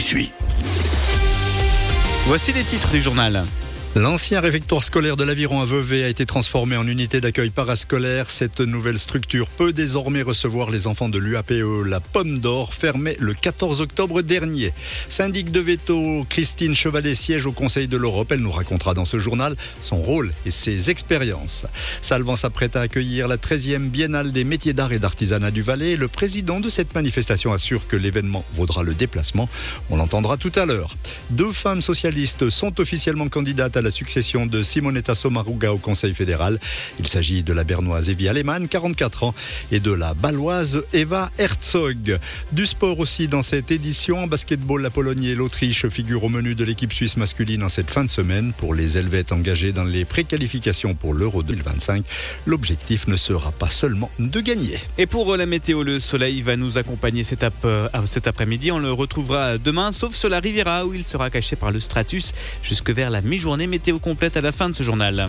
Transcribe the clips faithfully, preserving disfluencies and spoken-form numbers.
suis. Voici les titres du journal. L'ancien réfectoire scolaire de l'Aviron à Vevey a été transformé en unité d'accueil parascolaire. Cette nouvelle structure peut désormais recevoir les enfants de l'U A P E La Pomme d'Or, fermée le quatorze octobre dernier. Syndic de veto, Christine Chevalet siège au Conseil de l'Europe. Elle nous racontera dans ce journal son rôle et ses expériences. Salvan s'apprête à accueillir la treizième Biennale des métiers d'art et d'artisanat du Valais. Le président de cette manifestation assure que l'événement vaudra le déplacement. On l'entendra tout à l'heure. Deux femmes socialistes sont officiellement candidates à la succession de Simonetta Sommaruga au Conseil fédéral. Il s'agit de la bernoise Evie Alemann, quarante-quatre ans, et de la baloise Eva Herzog. Du sport aussi dans cette édition. En basketball, la Pologne et l'Autriche figurent au menu de l'équipe suisse masculine en cette fin de semaine. Pour les Helvètes engagés dans les préqualifications pour l'Euro deux mille vingt-cinq, l'objectif ne sera pas seulement de gagner. Et pour la météo, le soleil va nous accompagner cet, ap- euh, cet après-midi. On le retrouvera demain, sauf sur la Riviera où il sera caché par le stratus jusque vers la mi-journée. Météo complète à la fin de ce journal.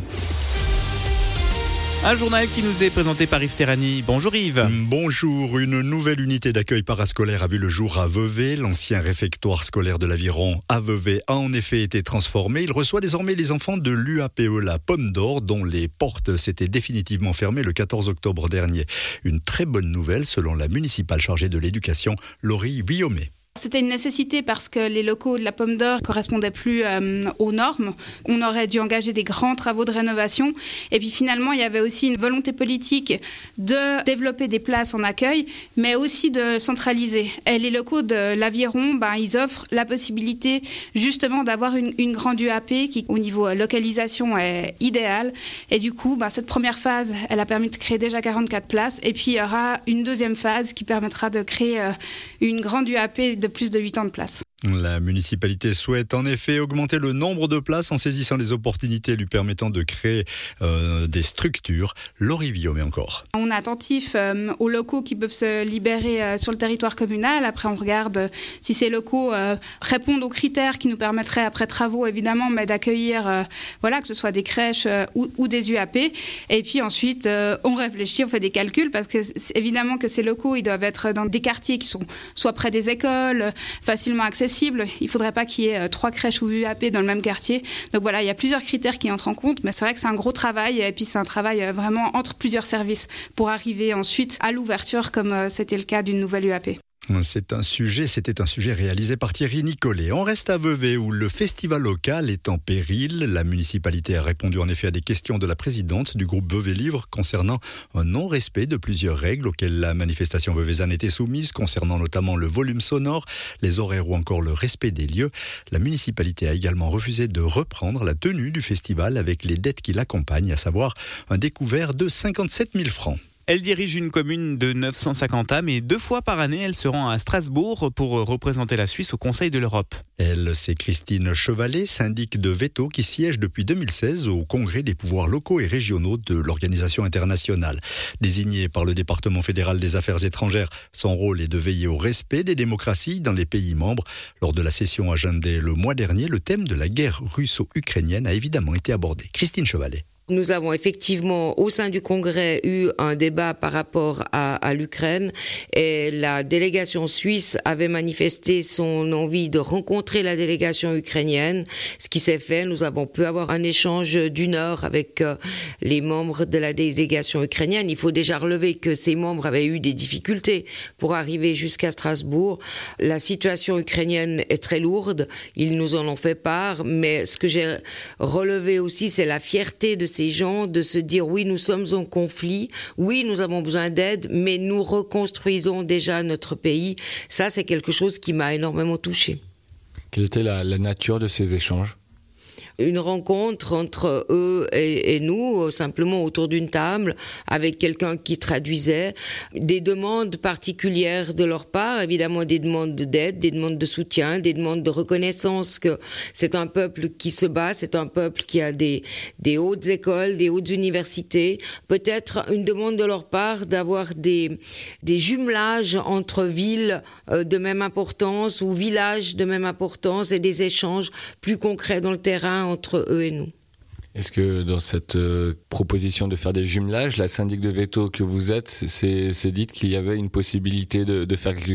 Un journal qui nous est présenté par Yves Terrani. Bonjour Yves. Bonjour. Une nouvelle unité d'accueil parascolaire a vu le jour à Vevey. L'ancien réfectoire scolaire de l'Aviron à Vevey a en effet été transformé. Il reçoit désormais les enfants de l'U A P E La Pomme d'Or, dont les portes s'étaient définitivement fermées le quatorze octobre dernier. Une très bonne nouvelle selon la municipale chargée de l'éducation, Laurie Villomé. C'était une nécessité parce que les locaux de la Pomme d'Or ne correspondaient plus euh, aux normes. On aurait dû engager des grands travaux de rénovation. Et puis finalement, il y avait aussi une volonté politique de développer des places en accueil, mais aussi de centraliser. Et les locaux de l'Aviron, ben, ils offrent la possibilité justement d'avoir une, une grande U A P qui, au niveau localisation, est idéale. Et du coup, ben, cette première phase, elle a permis de créer déjà quarante-quatre places. Et puis, il y aura une deuxième phase qui permettra de créer euh, une grande U A P de plus de huit ans de place. La municipalité souhaite en effet augmenter le nombre de places en saisissant les opportunités lui permettant de créer euh, des structures. Laurie Villomé encore. On est attentif euh, aux locaux qui peuvent se libérer euh, sur le territoire communal. Après, on regarde euh, si ces locaux euh, répondent aux critères qui nous permettraient, après travaux évidemment, mais d'accueillir, euh, voilà, que ce soit des crèches euh, ou, ou des U A P. Et puis ensuite, euh, on réfléchit, on fait des calculs parce que c'est évidemment que ces locaux, ils doivent être dans des quartiers qui sont soit près des écoles, facilement accessibles. Il ne faudrait pas qu'il y ait trois crèches ou U A P dans le même quartier. Donc voilà, il y a plusieurs critères qui entrent en compte, mais c'est vrai que c'est un gros travail et puis c'est un travail vraiment entre plusieurs services pour arriver ensuite à l'ouverture comme c'était le cas d'une nouvelle U A P. C'est un sujet, c'était un sujet réalisé par Thierry Nicolet. On reste à Vevey où le festival local est en péril. La municipalité a répondu en effet à des questions de la présidente du groupe Vevey Livre concernant un non-respect de plusieurs règles auxquelles la manifestation veveysanne était soumise, concernant notamment le volume sonore, les horaires ou encore le respect des lieux. La municipalité a également refusé de reprendre la tenue du festival avec les dettes qui l'accompagnent, à savoir un découvert de cinquante-sept mille francs. Elle dirige une commune de neuf cent cinquante âmes et deux fois par année, elle se rend à Strasbourg pour représenter la Suisse au Conseil de l'Europe. Elle, c'est Christine Chevalet, syndic de veto qui siège depuis deux mille seize au Congrès des pouvoirs locaux et régionaux de l'organisation internationale. Désignée par le département fédéral des affaires étrangères, son rôle est de veiller au respect des démocraties dans les pays membres. Lors de la session à Gendai le mois dernier, le thème de la guerre russo-ukrainienne a évidemment été abordé. Christine Chevalet. Nous avons effectivement au sein du Congrès eu un débat par rapport à, à l'Ukraine et la délégation suisse avait manifesté son envie de rencontrer la délégation ukrainienne, ce qui s'est fait. Nous avons pu avoir un échange d'une heure avec euh, les membres de la délégation ukrainienne. Il faut déjà relever que ces membres avaient eu des difficultés pour arriver jusqu'à Strasbourg. La situation ukrainienne est très lourde, ils nous en ont fait part, mais ce que j'ai relevé aussi, c'est la fierté de ces gens de se dire oui, nous sommes en conflit, oui, nous avons besoin d'aide, mais nous reconstruisons déjà notre pays. Ça, c'est quelque chose qui m'a énormément touchée. Quelle était la, la nature de ces échanges ? Une rencontre entre eux et, et nous, simplement autour d'une table, avec quelqu'un qui traduisait, des demandes particulières de leur part, évidemment des demandes d'aide, des demandes de soutien, des demandes de reconnaissance que c'est un peuple qui se bat, c'est un peuple qui a des, des hautes écoles, des hautes universités, peut-être une demande de leur part d'avoir des, des jumelages entre villes de même importance ou villages de même importance et des échanges plus concrets dans le terrain entre eux et nous. Est-ce que dans cette euh, proposition de faire des jumelages, la syndic de veto que vous êtes, c'est, c'est dit qu'il y avait une possibilité de, de faire quelque chose ?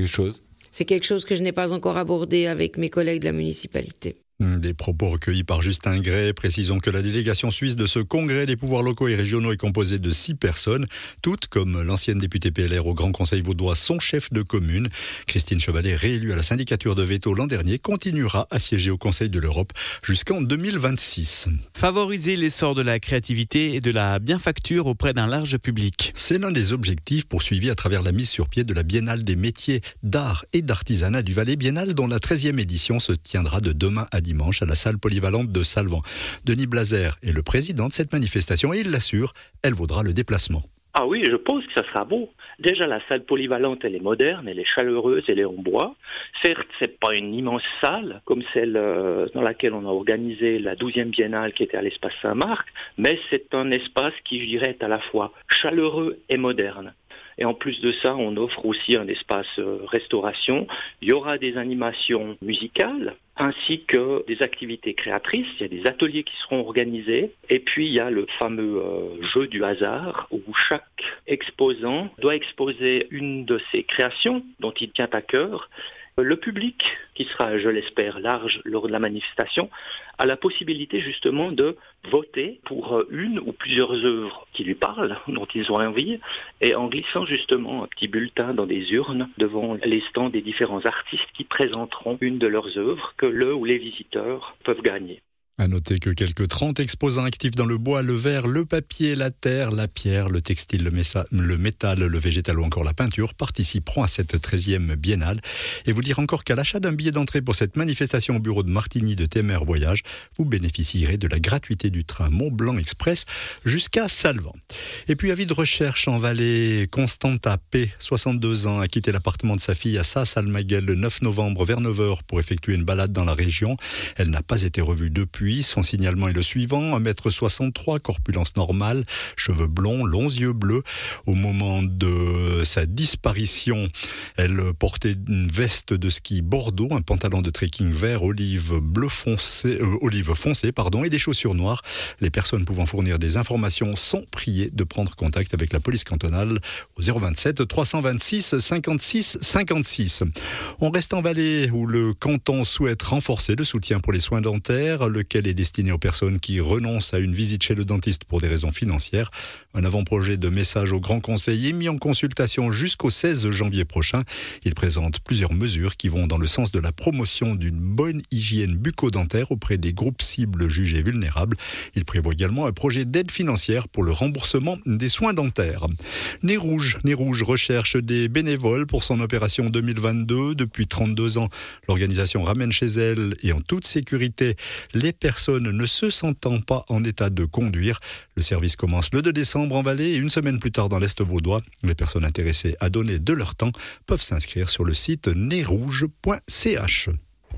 C'est quelque chose que je n'ai pas encore abordé avec mes collègues de la municipalité. Des propos recueillis par Justin Gray. Précisons que la délégation suisse de ce congrès des pouvoirs locaux et régionaux est composée de six personnes, toutes, comme l'ancienne députée P L R au Grand Conseil vaudois, son chef de commune. Christine Chevalet, réélue à la syndicature de Veto l'an dernier, continuera à siéger au Conseil de l'Europe jusqu'en deux mille vingt-six. Favoriser l'essor de la créativité et de la bienfacture auprès d'un large public. C'est l'un des objectifs poursuivis à travers la mise sur pied de la Biennale des métiers d'art et d'artisanat du Valais, Biennale dont la treizième édition se tiendra de demain à dimanche à la salle polyvalente de Salvan. Denis Blazer est le président de cette manifestation et il l'assure, elle vaudra le déplacement. Ah oui, je pense que ça sera beau. Déjà, la salle polyvalente, elle est moderne, elle est chaleureuse, elle est en bois. Certes, c'est pas une immense salle comme celle euh, dans laquelle on a organisé la douzième biennale qui était à l'espace Saint-Marc, mais c'est un espace qui, je dirais, est à la fois chaleureux et moderne. Et en plus de ça, on offre aussi un espace euh, restauration. Il y aura des animations musicales, ainsi que des activités créatrices. Il y a des ateliers qui seront organisés. Et puis, il y a le fameux euh, jeu du hasard, où chaque exposant doit exposer une de ses créations dont il tient à cœur. Le public, qui sera, je l'espère, large lors de la manifestation, a la possibilité justement de voter pour une ou plusieurs œuvres qui lui parlent, dont ils ont envie, et en glissant justement un petit bulletin dans des urnes devant les stands des différents artistes qui présenteront une de leurs œuvres que le ou les visiteurs peuvent gagner. À noter que quelques trente exposants actifs dans le bois, le verre, le papier, la terre, la pierre, le textile, le, mésa, le métal, le végétal ou encore la peinture participeront à cette treizième biennale. Et vous dire encore qu'à l'achat d'un billet d'entrée pour cette manifestation au bureau de Martigny de Témer Voyage, vous bénéficierez de la gratuité du train Mont-Blanc Express jusqu'à Salvan. Et puis avis de recherche en Valais, Constanta P, soixante-deux ans, a quitté l'appartement de sa fille à Saas-Almaguel le neuf novembre vers neuf heures pour effectuer une balade dans la région. Elle n'a pas été revue depuis. Son signalement est le suivant, un mètre soixante-trois, corpulence normale, cheveux blonds, longs yeux bleus. Au moment de sa disparition, elle portait une veste de ski bordeaux, un pantalon de trekking vert, olive bleu foncé, euh, olive foncé, pardon, et des chaussures noires. Les personnes pouvant fournir des informations sont priées de prendre contact avec la police cantonale au zéro vingt-sept trois cent vingt-six cinquante-six cinquante-six. On reste en Valais où le canton souhaite renforcer le soutien pour les soins dentaires, lequel est destiné aux personnes qui renoncent à une visite chez le dentiste pour des raisons financières. Un avant-projet de message au Grand Conseil est mis en consultation jusqu'au seize janvier prochain. Il présente plusieurs mesures qui vont dans le sens de la promotion d'une bonne hygiène bucco-dentaire auprès des groupes cibles jugés vulnérables. Il prévoit également un projet d'aide financière pour le remboursement des soins dentaires. Nez Rouge, Nez Rouge recherche des bénévoles pour son opération deux mille vingt-deux. Depuis trente-deux ans, l'organisation ramène chez elle et en toute sécurité les personnes ne se sentant pas en état de conduire. Le service commence le deux décembre en Valais et une semaine plus tard dans l'Est vaudois. Les personnes intéressées à donner de leur temps peuvent s'inscrire sur le site nez rouge point c h.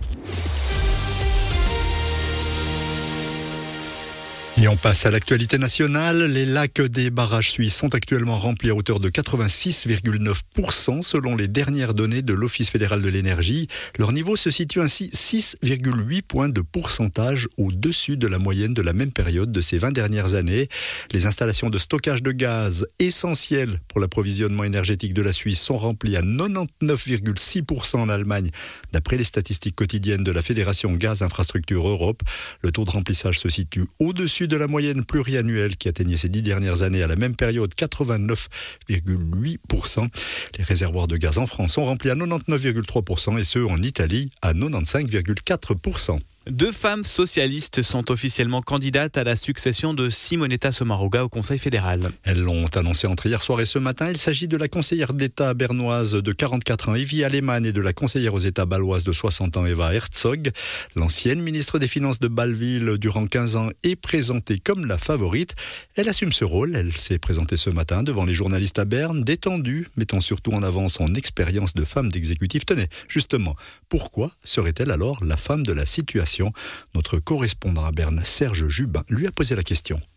Et on passe à l'actualité nationale. Les lacs des barrages suisses sont actuellement remplis à hauteur de quatre-vingt-six virgule neuf pour cent selon les dernières données de l'Office fédéral de l'énergie. Leur niveau se situe ainsi six virgule huit points de pourcentage au-dessus de la moyenne de la même période de ces vingt dernières années. Les installations de stockage de gaz essentielles pour l'approvisionnement énergétique de la Suisse sont remplies à quatre-vingt-dix-neuf virgule six pour cent en Allemagne, d'après les statistiques quotidiennes de la Fédération Gaz Infrastructure Europe. Le taux de remplissage se situe au-dessus de la moyenne pluriannuelle qui atteignait ces dix dernières années à la même période quatre-vingt-neuf virgule huit pour cent. Les réservoirs de gaz en France sont remplis à quatre-vingt-dix-neuf virgule trois pour cent et ceux en Italie à quatre-vingt-quinze virgule quatre pour cent. Deux femmes socialistes sont officiellement candidates à la succession de Simonetta Sommaruga au Conseil fédéral. Elles l'ont annoncé entre hier soir et ce matin. Il s'agit de la conseillère d'État bernoise de quarante-quatre ans, Evie Alemann, et de la conseillère aux États bâloise de soixante ans, Eva Herzog. L'ancienne ministre des Finances de Bâle-Ville durant quinze ans est présentée comme la favorite. Elle assume ce rôle. Elle s'est présentée ce matin devant les journalistes à Berne, détendue, mettant surtout en avant son expérience de femme d'exécutif. Tenez, justement, pourquoi serait-elle alors la femme de la situation ? Notre correspondant à Berne, Serge Jubin, lui a posé la question.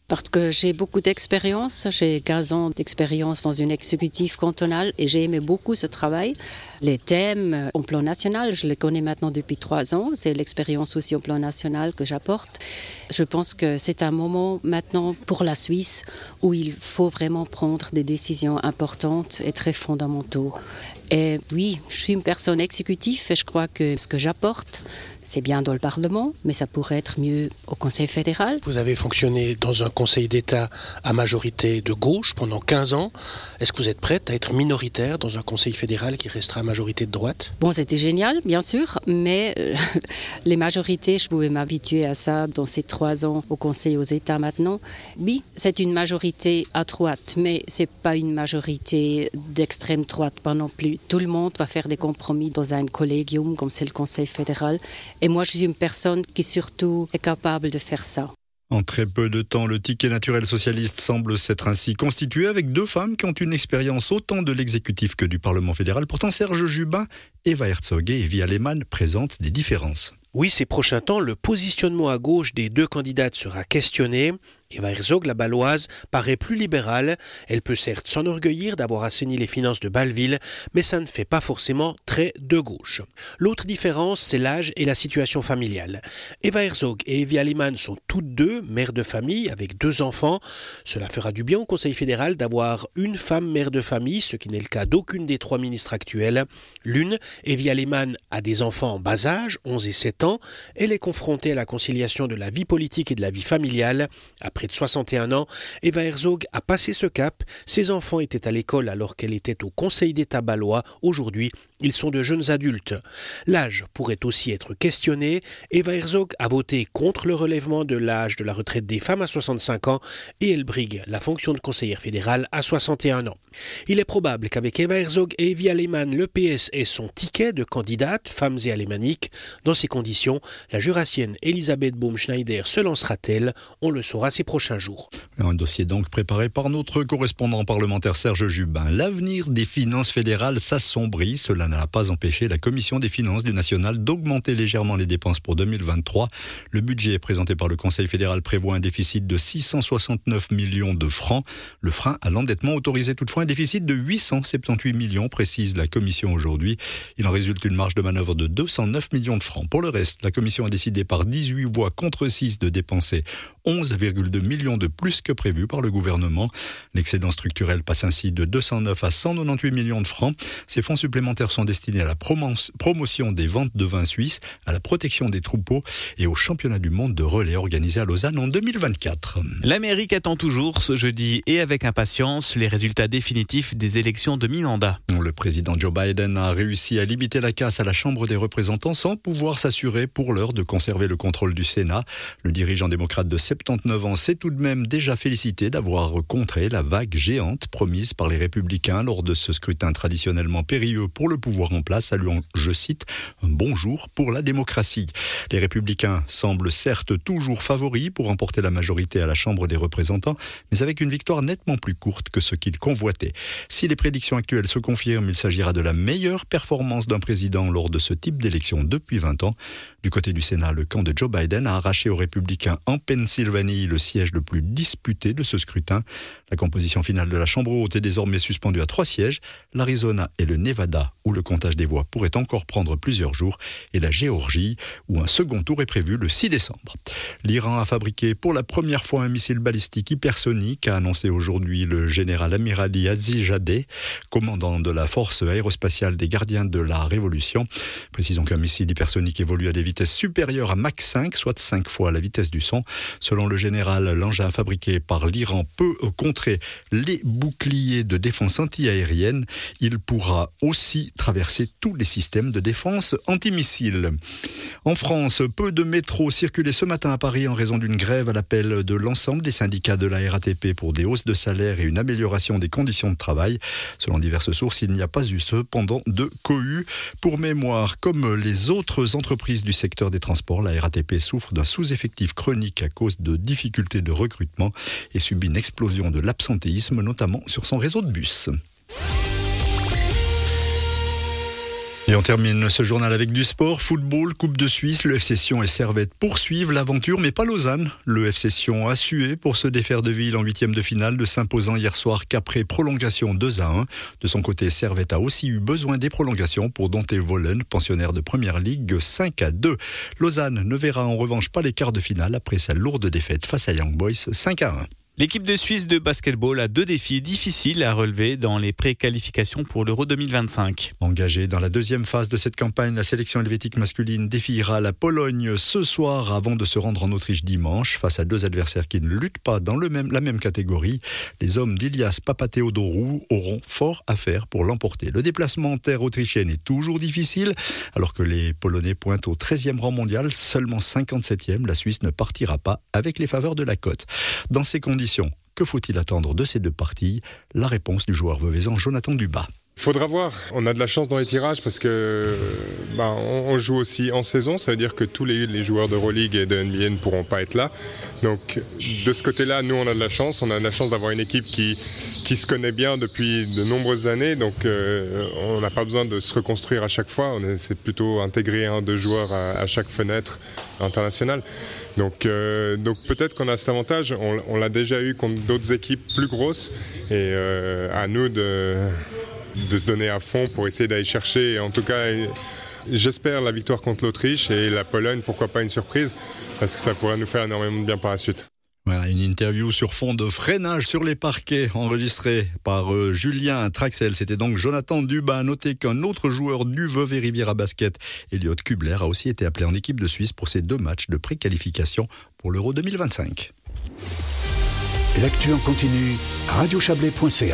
Parce que j'ai beaucoup d'expérience, j'ai quinze ans d'expérience dans une exécutive cantonale et j'ai aimé beaucoup ce travail. Les thèmes au plan national, je les connais maintenant depuis trois ans, c'est l'expérience aussi au plan national que j'apporte. Je pense que c'est un moment maintenant pour la Suisse où il faut vraiment prendre des décisions importantes et très fondamentales. Et oui, je suis une personne exécutive et je crois que ce que j'apporte, c'est bien dans le Parlement, mais ça pourrait être mieux au Conseil fédéral. Vous avez fonctionné dans un Conseil d'État à majorité de gauche pendant quinze ans. Est-ce que vous êtes prête à être minoritaire dans un Conseil fédéral qui restera à majorité de droite ? Bon, c'était génial, bien sûr, mais euh, les majorités, je pouvais m'habituer à ça dans ces trois ans au Conseil aux États maintenant. Oui, c'est une majorité à droite, mais c'est pas une majorité d'extrême droite, pas non plus. Tout le monde va faire des compromis dans un collégium comme c'est le Conseil fédéral. Et moi, je suis une personne qui surtout est capable de faire ça. En très peu de temps, le ticket naturel socialiste semble s'être ainsi constitué avec deux femmes qui ont une expérience autant de l'exécutif que du Parlement fédéral. Pourtant, Serge Jubin, Eva Herzog et Evie Allemann présentent des différences. Oui, ces prochains temps, le positionnement à gauche des deux candidates sera questionné. Eva Herzog, la Bâloise, paraît plus libérale. Elle peut certes s'enorgueillir d'avoir assaini les finances de Bâle-Ville, mais ça ne fait pas forcément très de gauche. L'autre différence, c'est l'âge et la situation familiale. Eva Herzog et Evie Allemann sont toutes deux mères de famille avec deux enfants. Cela fera du bien au Conseil fédéral d'avoir une femme mère de famille, ce qui n'est le cas d'aucune des trois ministres actuelles. L'une, Evie Allemann, a des enfants en bas âge, onze et sept ans. Elle est confrontée à la conciliation de la vie politique et de la vie familiale. Après de soixante et un ans, Eva Herzog a passé ce cap. Ses enfants étaient à l'école alors qu'elle était au Conseil d'État bâlois. Aujourd'hui, ils sont de jeunes adultes. L'âge pourrait aussi être questionné. Eva Herzog a voté contre le relèvement de l'âge de la retraite des femmes à soixante-cinq ans et elle brigue la fonction de conseillère fédérale à soixante et un ans. Il est probable qu'avec Eva Herzog et Evie Allemann, le P S ait son ticket de candidate, femmes et alémaniques. Dans ces conditions, la jurassienne Elisabeth Baumschneider se lancera-t-elle ? On le saura ces prochains jours. Un dossier donc préparé par notre correspondant parlementaire Serge Jubin. L'avenir des finances fédérales s'assombrit. Cela n'a pas empêché la Commission des finances du national d'augmenter légèrement les dépenses pour deux mille vingt-trois. Le budget présenté par le Conseil fédéral prévoit un déficit de six cent soixante-neuf millions de francs. Le frein à l'endettement autorisait toutefois un déficit de huit cent soixante-dix-huit millions, précise la Commission aujourd'hui. Il en résulte une marge de manœuvre de deux cent neuf millions de francs. Pour le reste, la Commission a décidé par dix-huit voix contre six de dépenser onze virgule deux millions de plus que prévu par le gouvernement. L'excédent structurel passe ainsi de deux cent neuf à cent quatre-vingt-dix-huit millions de francs. Ces fonds supplémentaires sont destinés à la promotion des ventes de vins suisses, à la protection des troupeaux et au championnat du monde de relais organisé à Lausanne en deux mille vingt-quatre. L'Amérique attend toujours ce jeudi et avec impatience les résultats définitifs des élections de mi-mandat. Le président Joe Biden a réussi à limiter la casse à la Chambre des représentants sans pouvoir s'assurer pour l'heure de conserver le contrôle du Sénat. Le dirigeant démocrate de soixante-dix-neuf ans s'est tout de même déjà félicité d'avoir contré la vague géante promise par les républicains lors de ce scrutin traditionnellement périlleux pour le pouvoir en place, saluant, je cite, un bon jour pour la démocratie. Les républicains semblent certes toujours favoris pour remporter la majorité à la Chambre des représentants, mais avec une victoire nettement plus courte que ce qu'ils convoitaient. Si les prédictions actuelles se confirment, il s'agira de la meilleure performance d'un président lors de ce type d'élection depuis vingt ans. Du côté du Sénat, le camp de Joe Biden a arraché aux républicains en Pennsylvanie le siège le plus disputé de ce scrutin. La composition finale de la Chambre haute est désormais suspendue à trois sièges, l'Arizona et le Nevada, où le comptage des voix pourrait encore prendre plusieurs jours, et la Géorgie, où un second tour est prévu le six décembre. L'Iran a fabriqué pour la première fois un missile balistique hypersonique, a annoncé aujourd'hui le général Amirali Azizadeh, commandant de la force aérospatiale des gardiens de la Révolution. Précisons qu'un missile hypersonique évolue à des vitesses supérieures à Mach cinq, soit cinq fois la vitesse du son. Selon le général, l'engin fabriqué par l'Iran peut contrer les boucliers de défense anti-aérienne. Il pourra aussi traverser tous les systèmes de défense antimissiles. En France, peu de métros circulaient ce matin à Paris en raison d'une grève à l'appel de l'ensemble des syndicats de la R A T P pour des hausses de salaire et une amélioration des conditions de travail. Selon diverses sources, il n'y a pas eu cependant de cohue. Pour mémoire, comme les autres entreprises du secteur des transports, la R A T P souffre d'un sous-effectif chronique à cause de difficultés de recrutement et subit une explosion de l'absentéisme, notamment sur son réseau de bus. Et on termine ce journal avec du sport, football, Coupe de Suisse. Le F C Sion et Servette poursuivent l'aventure, mais pas Lausanne. Le F C Sion a sué pour se défaire de Ville en huitième de finale, de s'imposant hier soir qu'après prolongation deux à un. De son côté, Servette a aussi eu besoin des prolongations pour dompter Vollen, pensionnaire de Première Ligue, cinq à deux. Lausanne ne verra en revanche pas les quarts de finale après sa lourde défaite face à Young Boys, cinq à un. L'équipe de Suisse de basketball a deux défis difficiles à relever dans les pré-qualifications pour l'Euro deux mille vingt-cinq. Engagée dans la deuxième phase de cette campagne, la sélection helvétique masculine défiera la Pologne ce soir avant de se rendre en Autriche dimanche face à deux adversaires qui ne luttent pas dans le même, la même catégorie. Les hommes d'Ilias Papatheodorou auront fort à faire pour l'emporter. Le déplacement en terre autrichienne est toujours difficile alors que les Polonais pointent au treizième rang mondial, seulement cinquante-septième. La Suisse ne partira pas avec les faveurs de la cote. Dans ces conditions, que faut-il attendre de ces deux parties ? La réponse du joueur veuvezan Jonathan Dubas. Faudra voir. On a de la chance dans les tirages parce que bah, on, on joue aussi en saison. Ça veut dire que tous les, les joueurs d'Euroleague et de N B A ne pourront pas être là. Donc de ce côté-là, nous on a de la chance. On a de la chance d'avoir une équipe qui, qui se connaît bien depuis de nombreuses années. Donc euh, on n'a pas besoin de se reconstruire à chaque fois. On essaie plutôt intégrer un, deux joueurs à, à chaque fenêtre internationale. Donc, euh, donc peut-être qu'on a cet avantage. On, on l'a déjà eu contre d'autres équipes plus grosses. Et euh, à nous de... de se donner à fond pour essayer d'aller chercher, en tout cas j'espère la victoire contre l'Autriche et la Pologne, pourquoi pas une surprise, parce que ça pourrait nous faire énormément de bien par la suite. Voilà, une interview sur fond de freinage sur les parquets enregistrée par euh, Julien Traxel. C'était donc Jonathan Dubas. Notez qu'un autre joueur du Vevey Riviera Basket, Elliot Kubler, a aussi été appelé en équipe de Suisse pour ses deux matchs de pré-qualification pour l'Euro deux mille vingt-cinq. L'actu en continu, radio chablais point c a.